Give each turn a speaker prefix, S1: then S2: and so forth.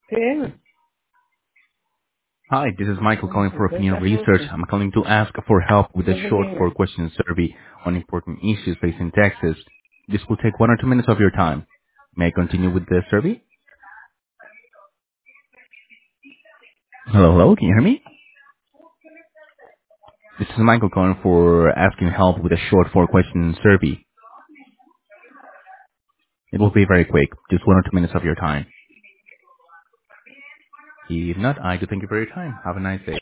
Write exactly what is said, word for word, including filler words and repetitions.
S1: Sim,
S2: Hi, this is Michael calling for
S1: depois
S2: Opinion
S1: da
S2: Research.
S1: moça.
S2: I'm calling to ask for help with a
S1: Depois
S2: short
S1: ninguém
S2: four
S1: mais.
S2: question survey on important issues facing Texas. This will take one or two minutes of your time. May I continue with the survey? Hello, hello, can you hear me? This is Michael calling for asking help with a short four question survey. It will be very quick, just one or two minutes of your time. If not, I do thank you for your time. Have a nice day.